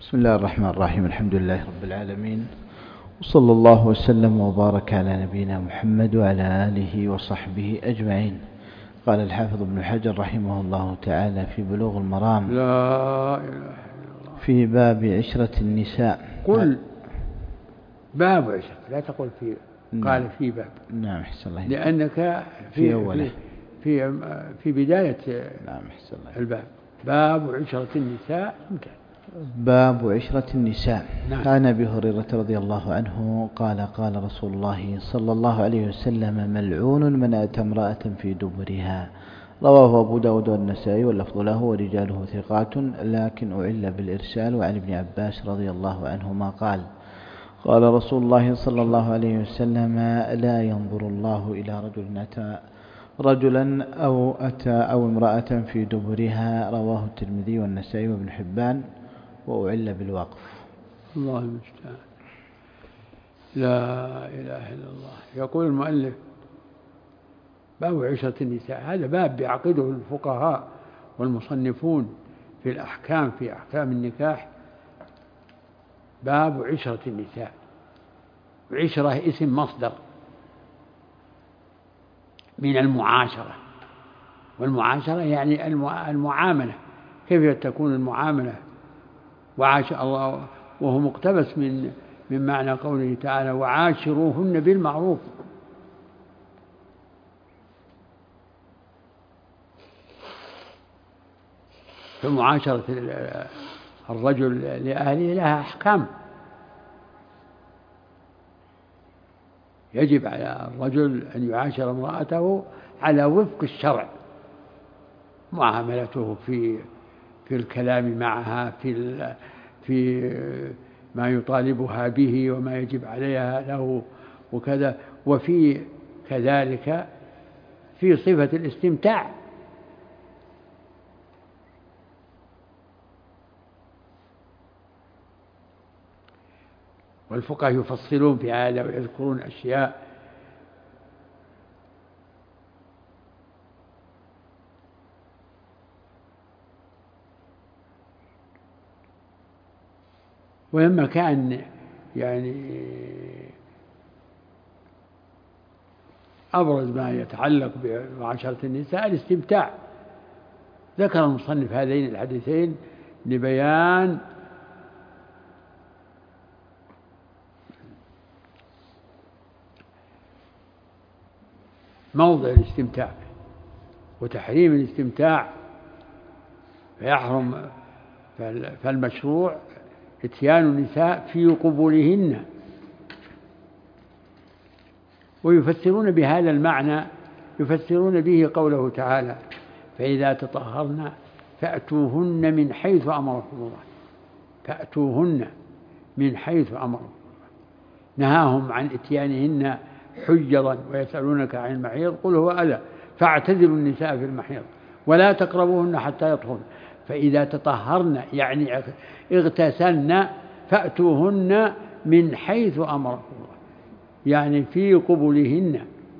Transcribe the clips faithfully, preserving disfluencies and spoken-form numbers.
بسم الله الرحمن الرحيم. الحمد لله رب العالمين، وصلى الله وسلم وبارك على نبينا محمد وعلى آله وصحبه أجمعين. قال الحافظ ابن حجر رحمه الله تعالى في بلوغ المرام: لا إله إلا الله. في باب عشرة النساء. قل باب عشرة، لا تقول في. نعم. قال في باب. نعم، أحسن الله. لأنك في في أوله في في, في بداية. نعم، أحسن الله. الباب باب عشرة النساء. باب عشرة النساء. نعم. عن أبي هريرة رضي الله عنه قال: قال رسول الله صلى الله عليه وسلم: ملعون من أتى امرأة في دبرها. رواه أبو داود والنسائي واللفظ له ورجاله ثقات، لكن أعل بالإرسال. وعن ابن عباس رضي الله عنهما قال: قال رسول الله صلى الله عليه وسلم: لا ينظر الله إلى رجل أتى رجلا أو أتى أو امرأة في دبرها. رواه الترمذي والنسائي وابن حبان، وأعل بالوقف. الله المستعان. لا إله إلا الله. يقول المؤلف: باب عشرة النساء. هذا باب يعقده الفقهاء والمصنفون في الأحكام، في أحكام النكاح. باب عشرة النساء. عشرة اسم مصدر من المعاشرة، والمعاشرة يعني المعاملة. كيف تكون المعاملة؟ وعاش الله، وهو مقتبس من من معنى قوله تعالى: وعاشروهن بالمعروف. فمعاشرة الرجل لأهله لها أحكام. يجب على الرجل أن يعاشر امرأته على وفق الشرع، معاملته في في الكلام معها، في في ما يطالبها به وما يجب عليها له وكذا، وفي كذلك في صفة الاستمتاع. والفقهاء يفصلون في هذا ويذكرون أشياء. ولما كان يعني أبرز ما يتعلق بمعاشرة النساء الاستمتاع، ذكر المصنف هذين الحديثين لبيان موضع الاستمتاع وتحريم الاستمتاع. فيحرم، فالمشروع اتيان النساء في قبولهن. ويفسرون بهذا المعنى، يفسرون به قوله تعالى: فإذا تطهرن فأتوهن من حيث أمركم الله. فأتوهن من حيث أمركم الله. نهاهم عن اتيانهن حجرا ويسألونك عن المحيض قل هو أذى فاعتزلوا النساء في المحيض ولا تقربوهن حتى يطهرن. فإذا تطهرن يعني اغتسلن فأتوهن من حيث أمركم الله، يعني في قبولهن.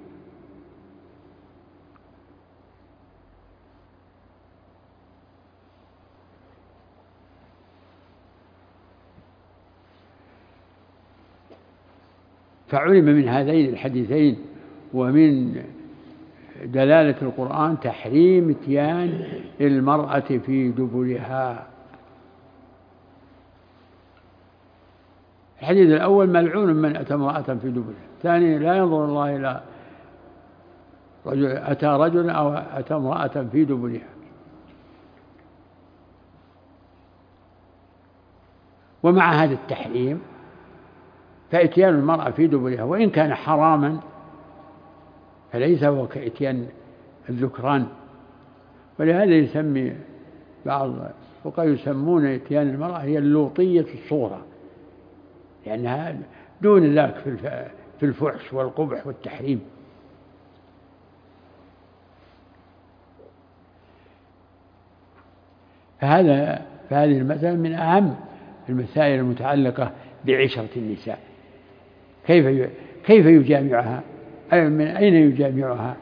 فعلم من هذين الحديثين ومن دلالة القرآن تحريم اتيان المرأة في دبرها. الحديث الأول: ملعون من أتى امرأة في دبرها. الثاني: لا ينظر الله إلى رجل أتى رجل أو أتى امرأة في دبرها. ومع هذا التحريم فإتيان المرأة في دبرها وإن كان حراما فليس هو كإتيان الذكران. ولهذا يسمي بعض الفقهاء يسمون إتيان المرأة هي اللوطية الصغرى، لأنها دون ذاك في الفحش والقبح والتحريم. فهذا فهذه المسألة من أهم المسائل المتعلقة بعشرة النساء. كيف كيف يجامعها؟ من أين يجامعها؟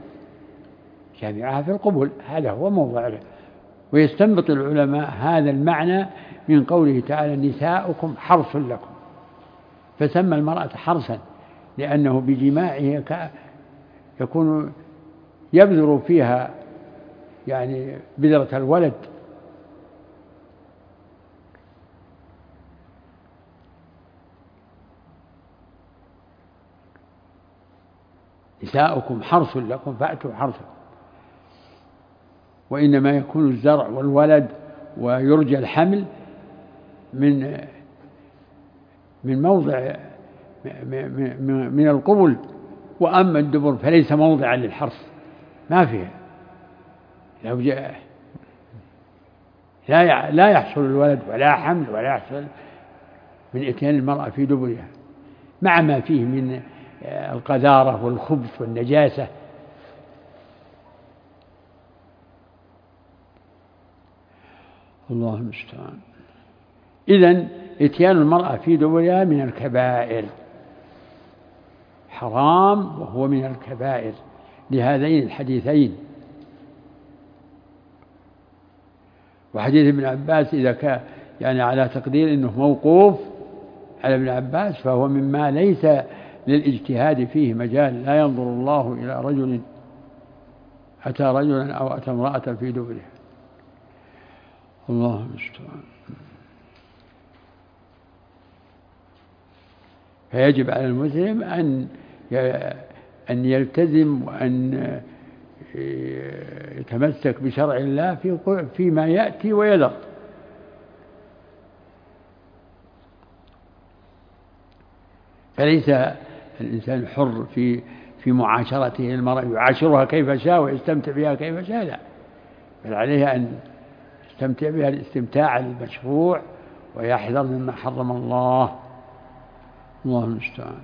جامعها في القبول، هذا هو موضوعه. ويستنبط العلماء هذا المعنى من قوله تعالى نساؤكم حرث لكم، فسمى المرأة حرثا لأنه بجماعه يكون يبذر فيها يعني بذرة الولد. نساؤكم حرث لكم فأتوا حرثكم، وإنما يكون الزرع والولد ويرجى الحمل من من موضع من القبل، وأما الدبر فليس موضعا للحرث، ما فيها، لو جاء لا لا يحصل الولد ولا حمل ولا يحصل من إتيان المرأة في دبرها، مع ما فيه من القذارة والخبث والنجاسة. الله المستعان. إذن إتيان المرأة في دبرها من الكبائر، حرام وهو من الكبائر لهذين الحديثين. وحديث ابن عباس إذا كان يعني على تقدير أنه موقوف على ابن عباس فهو مما ليس للاجتهاد فيه مجال، لا ينظر الله إلى رجل أتى رجلا أو أتى امرأة في دبرها. الله المستعان. فيجب على المسلم أن أن يلتزم وأن يتمسك بشرع الله في فيما يأتي ويذر. فليس الإنسان حر في في معاشرته المرأة، يعاشرها كيف شاء ويستمتع بها كيف شاء، لا، بل عليه أن يستمتع بها الاستمتاع المشروع ويحذر مما حرم الله. الله المستعان.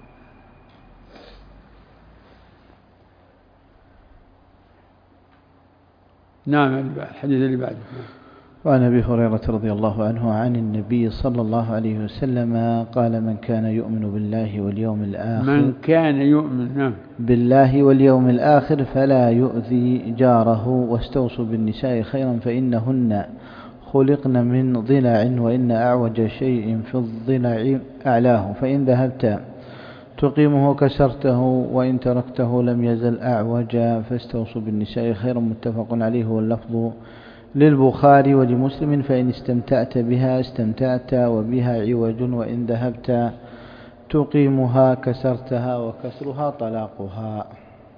نعم. الحديث اللي بعده. وعن أبي هريرة رضي الله عنه عن النبي صلى الله عليه وسلم قال من كان يؤمن بالله واليوم الآخر من كان يؤمن بالله واليوم الآخر فلا يؤذي جاره، واستوصوا بالنساء خيرا فإنهن خلقن من ضلع وإن أعوج شيء في الضلع أعلاه، فإن ذهبت تقيمه كسرته وإن تركته لم يزل أعوجا، فاستوصوا بالنساء خيرا. متفق عليه واللفظ للبخاري ولمسلم. فإن استمتعت بها استمتعت وبها عوج، وإن ذهبت تقيمها كسرتها وكسرها طلاقها.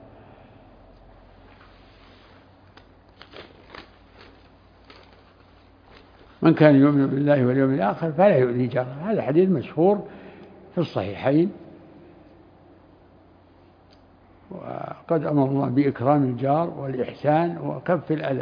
من كان يؤمن بالله واليوم الآخر فلا يؤذي جاره، هذا حديث مشهور في الصحيحين. وقد أمر الله بإكرام الجار والإحسان وكف الأذى.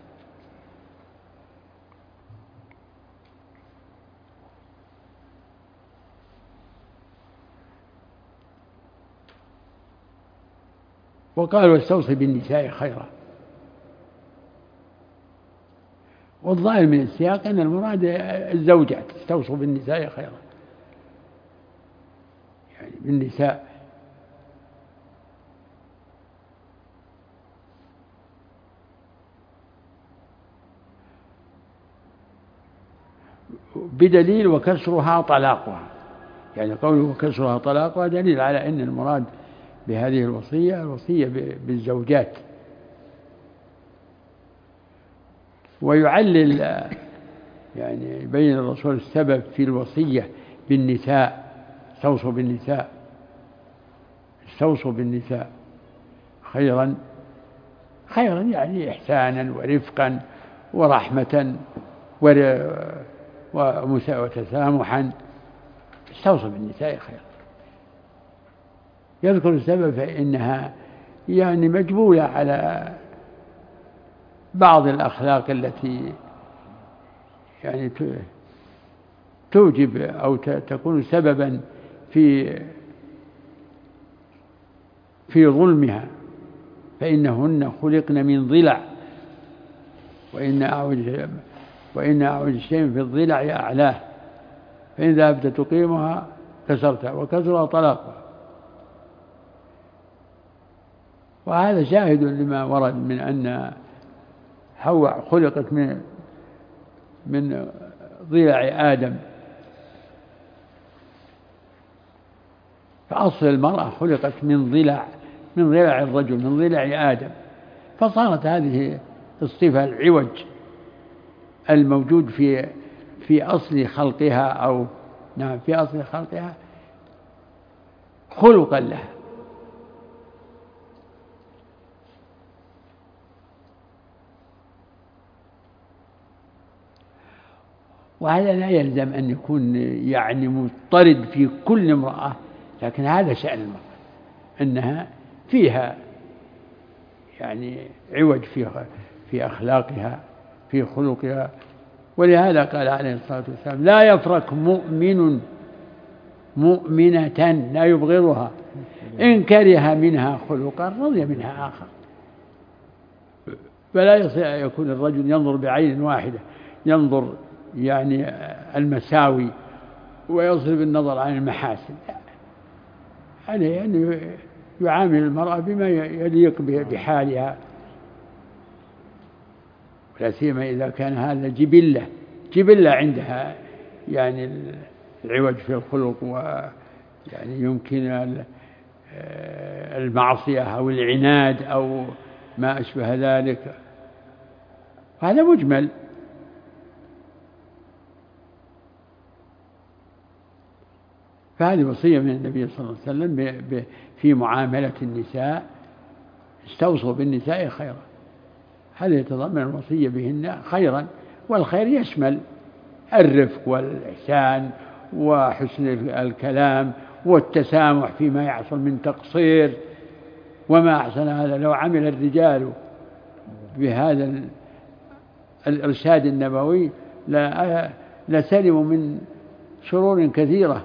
وقال واستوصي بالنساء خيرا. والظاهر من السياق أن المراد الزوجات، استوصوا بالنساء خيرا، يعني بالنساء. بدليل وكسرها طلاقها، يعني قوله وكسرها طلاقها دليل على أن المراد بهذه الوصية الوصية بالزوجات. ويعلل يعني بين الرسول السبب في الوصية بالنساء، استوصوا بالنساء استوصوا بالنساء خيرا، خيرا يعني إحسانا ورفقا ورحمة وتسامحا. استوصوا بالنساء خيرا. يذكر السبب فإنها يعني مجبولة على بعض الأخلاق التي يعني توجب أو تكون سببا في في ظلمها، فإنهن خلقن من ضلع وإن أعوج وإن أعوج شيء في الضلع أعلاه، فإن ذهبت تقيمها كسرتها وكسرها طلاقها. وهذا شاهد لما ورد من أن حواء خلقت من من ضلع آدم، فأصل المرأة خلقت من ضلع من ضلع الرجل، من ضلع آدم، فصارت هذه الصفة العوج الموجود في في أصل خلقها، أو نعم في أصل خلقها خلقا لها. وهذا لا يلزم أن يكون يعني مضطرد في كل امرأة، لكن هذا شأن المرأة أنها فيها يعني عوج في في أخلاقها في خلقها. ولهذا قال عليه الصلاة والسلام: لا يفرق مؤمن مؤمنة لا يبغضها إن كره منها خلقا رضي منها آخر. فلا يصير يكون الرجل ينظر بعين واحدة، ينظر يعني المساوي ويصرف النظر عن المحاسن، عليه أن يعامل المرأة بما يليق بحالها، ولا سيما إذا كان هذا جبلة جبلة عندها يعني العوج في الخلق، ويعني يمكن المعصية أو العناد أو ما أشبه ذلك، هذا مجمل. فهذه وصية من النبي صلى الله عليه وسلم في معاملة النساء: استوصوا بالنساء خيرا. هذا يتضمن الوصية بهن خيرا، والخير يشمل الرفق والإحسان وحسن الكلام والتسامح فيما يحصل من تقصير. وما أحسن هذا لو عمل الرجال بهذا الإرشاد النبوي لسلموا من شرور كثيرة،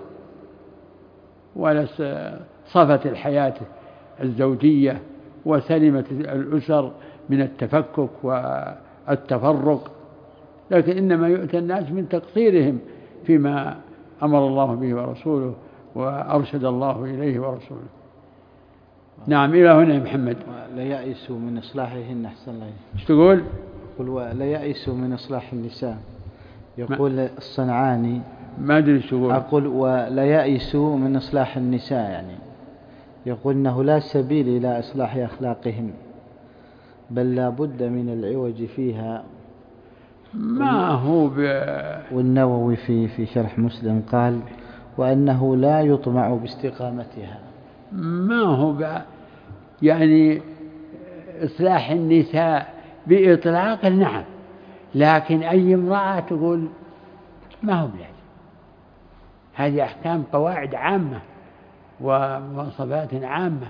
ولصفت الحياة الزوجية، وسلمت الأسر من التفكك والتفرق. لكن إنما يؤتى الناس من تقصيرهم فيما أمر الله به ورسوله وأرشد الله إليه ورسوله. نعم، إلى هنا يا محمد. لا يأسوا من إصلاحهن. أحسن الله. ايش تقول؟ يقول لا يأسوا من إصلاح النساء. يقول الصنعاني ما أدري ايش تقول. أقول ولا يأسوا من إصلاح النساء، يعني يقول إنه لا سبيل إلى إصلاح أخلاقهم، بل لا بد من العوج فيها. ما هو ب... والنووي في في شرح مسلم قال: وأنه لا يطمع باستقامتها. ما هو ب... يعني إصلاح النساء بإطلاق نعم، لكن أي امرأة تقول ما هو بلازم. هذه أحكام قواعد عامة ومواصفات عامة.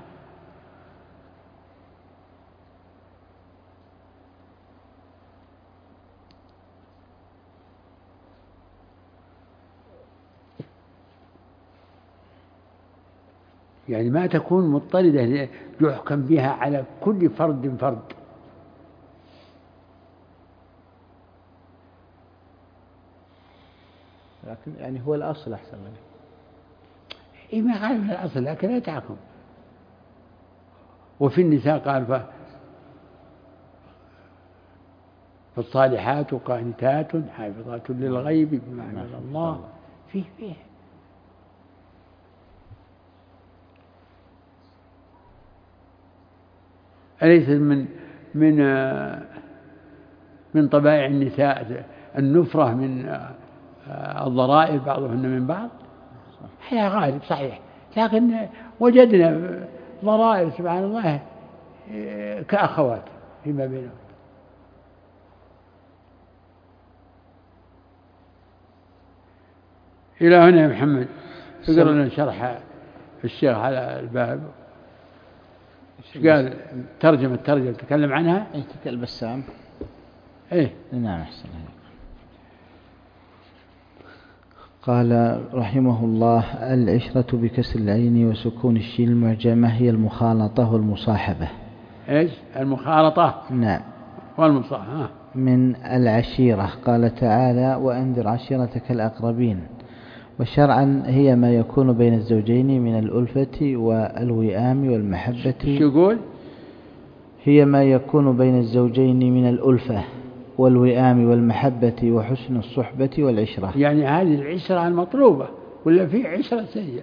يعني ما تكون مضطردة يحكم بها على كل فرد فرد. لكن يعني هو الأصل أحسن منه. إيه ما قال في الأصل، لكن لا تحكم. وفي النساء قال: فالصالحات قانتات حافظات للغيب بما حفظ الله. فيه فيه أليس من من من طبائع النساء النفرة من الضرائر بعضهن من بعض؟ هي غالب صحيح، لكن وجدنا ضرائر سبحان الله كأخوات فيما بينهم. إلى هنا يا محمد. اقرأ لنا شرح الشيخ على الباب. قال ترجمة الترجمة تكلم عنها. أي تكلم بسام. إيه نعم أحسن. قال رحمه الله: العشرة بكسر العين وسكون الشين المعجمة هي المخالطة والمصاحبة. إيش المخالطة؟ نعم. والمصاحبة من العشيرة. قال تعالى: وأنذر عشيرتك الأقربين. وشرعا هي ما يكون بين الزوجين من الألفة والوئام والمحبة. شو يقول؟ هي ما يكون بين الزوجين من الألفة والوئام والمحبة وحسن الصحبة والعشرة. يعني هذه العشرة المطلوبة ولا في عشرة سيئة؟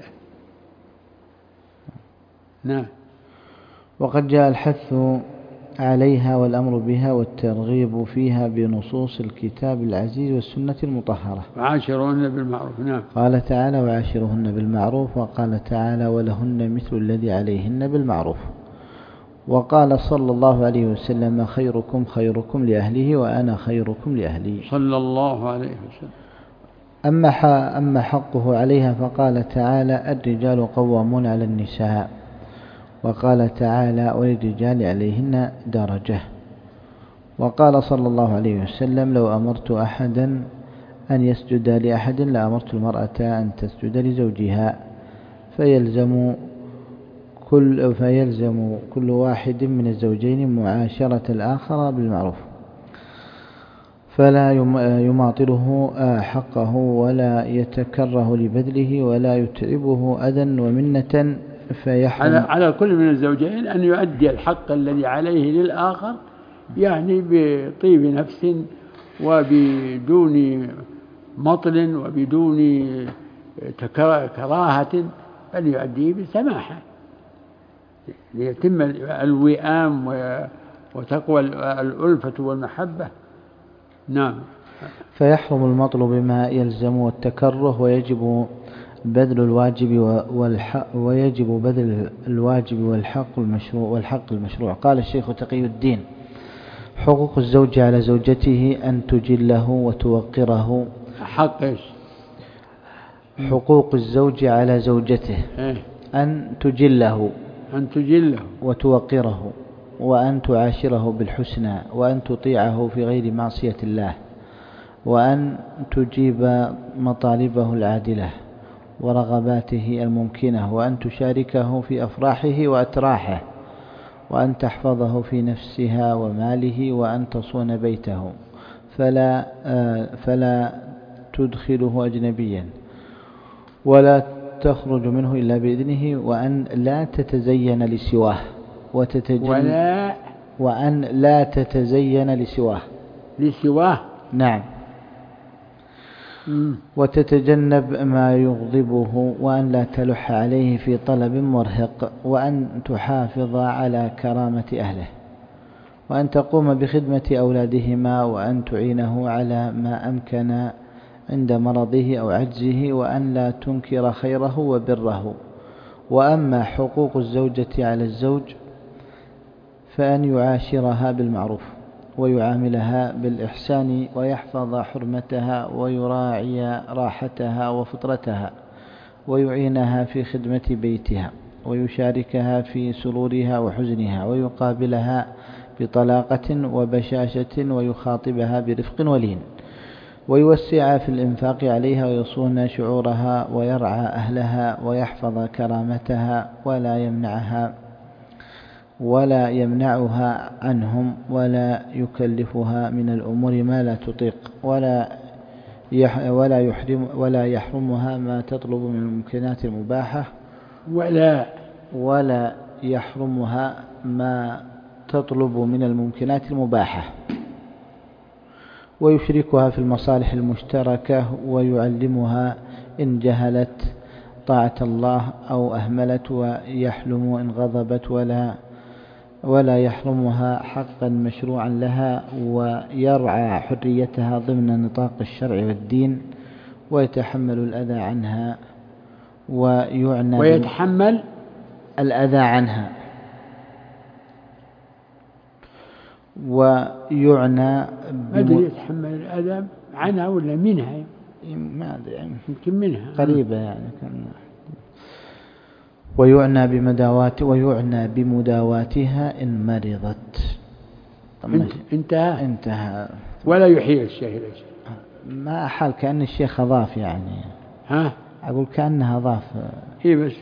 نعم. وقد جاء الحث عليها والأمر بها والترغيب فيها بنصوص الكتاب العزيز والسنة المطهرة. وعاشرهن بالمعروف. نعم. قال تعالى وعاشرهن بالمعروف، وقال تعالى ولهن مثل الذي عليهن بالمعروف، وقال صلى الله عليه وسلم خيركم خيركم لأهله وأنا خيركم لأهلي صلى الله عليه وسلم. أما أما حقه عليها فقال تعالى الرجال قوامون على النساء، وقال تعالى وللرجال عليهن درجة، وقال صلى الله عليه وسلم لو أمرت أحدا أن يسجد لأحد لأمرت المرأة أن تسجد لزوجها، فيلزم كل, فيلزم كل واحد من الزوجين معاشرة الآخر بالمعروف، فلا يماطله حقه ولا يتكره لبذله ولا يتعبه أذى ومنة فيحرم على, على كل من الزوجين أن يؤدي الحق الذي عليه للآخر، يعني بطيب نفس وبدون مطل وبدون كراهة، بل يؤديه بسماحة ليتم الوئام وتقوى الألفة والمحبة. نعم. فيحرم المطل بما يلزم والتكره، ويجب بذل الواجب والحق ويجب بذل الواجب والحق المشروع والحق المشروع. قال الشيخ تقي الدين حقوق الزوج على زوجته أن تجله وتوقره. حق إيش؟ حقوق الزوج على زوجته إيه؟ أن تجله أن تجله وتوقره، وأن تعاشره بالحسنى، وأن تطيعه في غير معصية الله، وأن تجيب مطالبه العادلة ورغباته الممكنة، وأن تشاركه في أفراحه وأتراحه، وأن تحفظه في نفسها وماله، وأن تصون بيته فلا, فلا تدخله أجنبيا ولا تخرج منه إلا بإذنه، وأن لا تتزين لسواه وتتجنب وأن لا تتزين لسواه لسواه نعم وتتجنب ما يغضبه، وأن لا تلح عليه في طلب مرهق، وأن تحافظ على كرامة أهله، وأن تقوم بخدمة أولادهما، وأن تعينه على ما أمكن عند مرضه أو عجزه، وأن لا تنكر خيره وبره. وأما حقوق الزوجة على الزوج فأن يعاشرها بالمعروف ويعاملها بالإحسان، ويحفظ حرمتها ويراعي راحتها وفطرتها، ويعينها في خدمة بيتها، ويشاركها في سرورها وحزنها، ويقابلها بطلاقة وبشاشة، ويخاطبها برفق ولين، ويوسع في الإنفاق عليها، ويصون شعورها، ويرعى أهلها، ويحفظ كرامتها، ولا يمنعها ولا يمنعها عنهم، ولا يكلفها من الأمور ما لا تطيق، ولا ولا يحرم ولا يحرمها ما تطلب من الممكنات المباحة، ولا ولا يحرمها ما تطلب من الممكنات المباحة، ويشركها في المصالح المشتركة، ويعلمها إن جهلت طاعة الله أو أهملت، ويحلم إن غضبت، ولا ولا يحرمها حقا مشروعا لها، ويرعى حريتها ضمن نطاق الشرع والدين، ويتحمل الأذى عنها ويعنى ويتحمل الأذى عنها ويعنى بم... يتحمل الأذى عنها ولا منها؟ ما أدري يعني يمكن منها قريبة يعني كان. ويعنى بمداوات ويعنى بمداواتها إن مرضت. انتهى انتهى ولا يحيل الشيخ ليش ما حال كأن الشيخ أضاف يعني ها أقول كأنها أضاف هي بس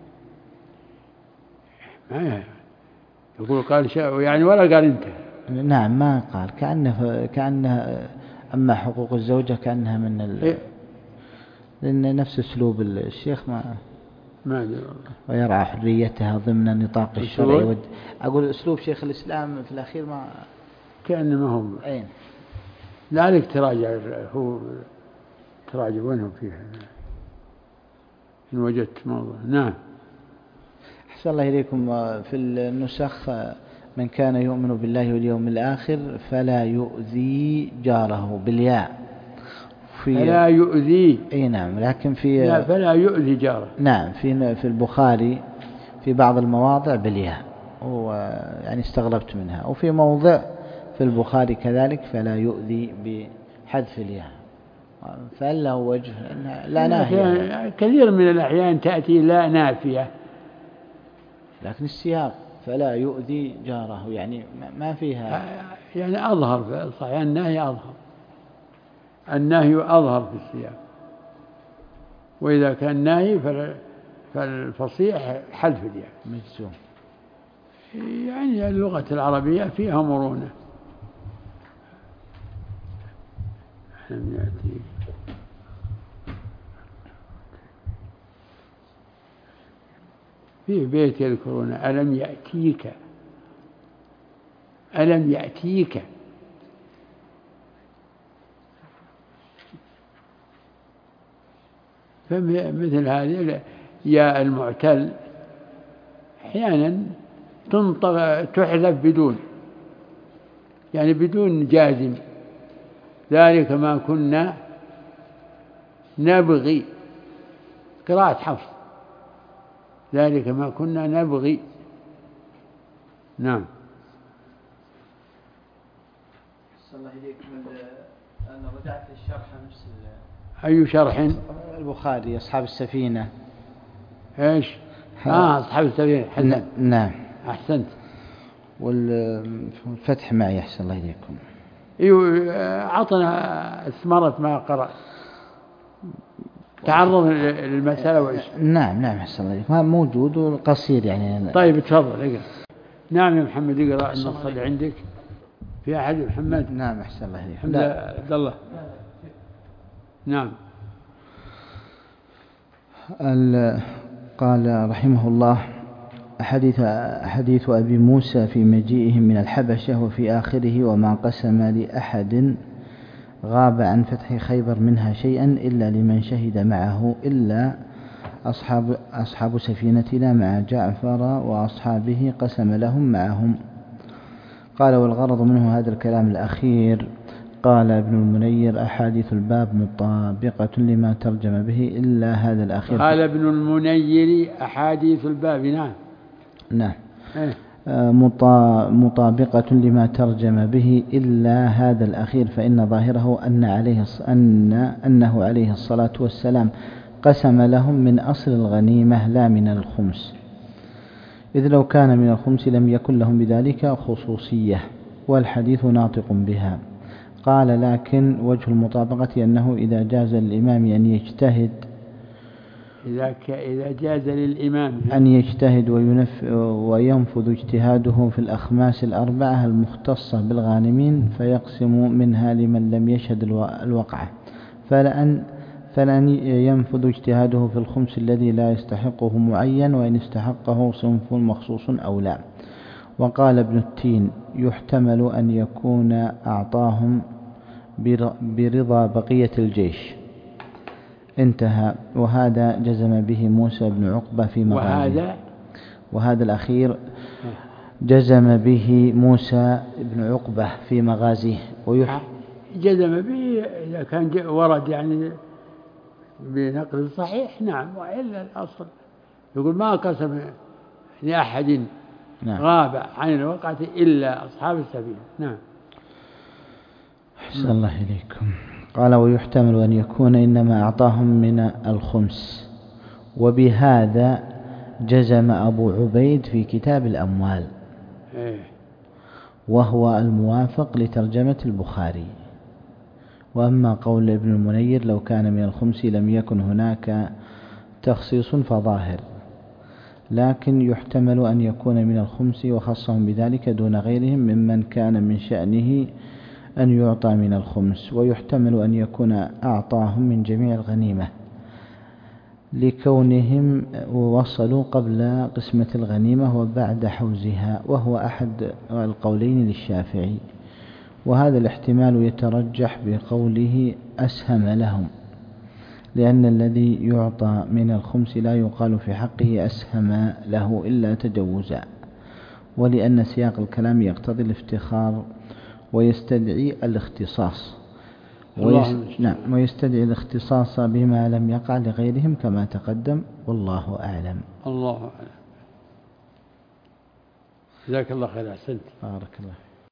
ما يقول قال شيء يعني ولا قال انتهى. نعم ما قال كأنه كأنها أما حقوق الزوجة كأنها من ال... إيه؟ لأن نفس أسلوب الشيخ ما ما أدري ويرعى حريتها ضمن نطاق الشرع ود... أقول أسلوب شيخ الإسلام في الأخير ما كأنه ما هو أين ذلك تراجع، هو تراجع وينهم فيها إن وجدت موضوع. نعم. أحسن الله إليكم. في النسخ من كان يؤمن بالله واليوم الآخر فلا يؤذي جاره بالياء. في فلا يؤذي. أي نعم، لكن في لا، فلا يؤذي جاره. نعم، في في البخاري في بعض المواضع بالياء، ويعني استغربت منها. وفي موضع في البخاري كذلك فلا يؤذي بحذف الياء، فهل له وجه؟ لا ناهية. كثير من الأحيان تأتي لا نافية، لكن السياق فلا يؤذي جاره يعني ما فيها، يعني أظهر صحيح، النهي أظهر، النهي أظهر في السياق. وإذا كان نهي فالفصيح حذف الياء مجزوم. يعني اللغة العربية فيها مرونة. ألم يأتيك في بيت يذكرون ألم يأتيك، ألم يأتيك، فمثل هذه يا المعتل أحيانا تنطق تحذف بدون، يعني بدون جازم. ذلك ما كنا نبغي، قراءة حفص، ذلك ما كنا نبغي. نعم. صلى الله إليكم. أنا رجعت للشرح نفس أي شرح؟ البخاري أصحاب السفينة. إيش؟ آه أصحاب السفينة. حسن. نعم أحسنت. والفتح معي أحسن الله إليكم. أيوه، عطنا ثمرة ما قرأ، تعرض للمسألة وإيش. نعم نعم أحسن الله إليكم، موجود وقصير يعني. طيب تفضل اقرأ. نعم يا محمد اقرأ النص اللي عندك. في أحد محمد؟ نعم أحسن الله إليكم. الحمد لله. عبد الله. نعم. قال رحمه الله: حديث حديث أبي موسى في مجيئهم من الحبشة وفي آخره: وما قسم لأحد غاب عن فتح خيبر منها شيئا إلا لمن شهد معه إلا أصحاب أصحاب سفينتنا مع جعفر وأصحابه قسم لهم معهم. قال: والغرض منه هذا الكلام الأخير. قال ابن المنير: أحاديث الباب مطابقة لما ترجم به إلا هذا الأخير. قال ابن المنير: أحاديث الباب. نعم نعم مطابقة لما ترجم به إلا هذا الأخير، فإن ظاهره أن عليه أن أنه عليه الصلاة والسلام قسم لهم من أصل الغنيمة لا من الخمس، إذ لو كان من الخمس لم يكن لهم بذلك خصوصية، والحديث ناطق بها. قال: لكن وجه المطابقة أنه إذا جاز للإمام أن يجتهد إذا إذا جاز للإمام أن يجتهد وينف وينفذ اجتهاده في الأخماس الأربعة المختصة بالغانمين فيقسم منها لمن لم يشهد الوقعة، فلأن فلأن ينفذ اجتهاده في الخمس الذي لا يستحقه معين، وإن استحقه صنف مخصوص أو لا. وقال ابن التين: يحتمل أن يكون أعطاهم برضا بقية الجيش. انتهى. وهذا جزم به موسى بن عقبة في مغازيه. وهذا وهذا الأخير جزم به موسى بن عقبة في مغازيه. ويح... جزم به إذا كان ورد يعني بنقل صحيح. نعم. وإلا الأصل يقول: ما قسم لأحد نعم. غاب عن الوقعة إلا أصحاب السبيل. نعم. أحسن الله إليكم. قال: ويحتمل أن يكون إنما أعطاهم من الخمس. وبهذا جزم أبو عبيد في كتاب الأموال، وهو الموافق لترجمة البخاري. وأما قول ابن المنير: لو كان من الخمس لم يكن هناك تخصيص، فظاهر، لكن يحتمل أن يكون من الخمس وخصهم بذلك دون غيرهم ممن كان من شأنه أن يعطى من الخمس. ويحتمل أن يكون أعطاهم من جميع الغنيمة لكونهم وصلوا قبل قسمة الغنيمة وبعد حوزها، وهو أحد القولين للشافعي. وهذا الاحتمال يترجح بقوله أسهم لهم، لأن الذي يعطى من الخمس لا يقال في حقه أسهم له إلا تجوزا، ولأن سياق الكلام يقتضي الافتخار ويستدعي الاختصاص ويس... نعم ويستدعي الاختصاص بما لم يقع لغيرهم كما تقدم، والله أعلم. الله أعلم. جزاك الله خير، أحسنت. بارك الله.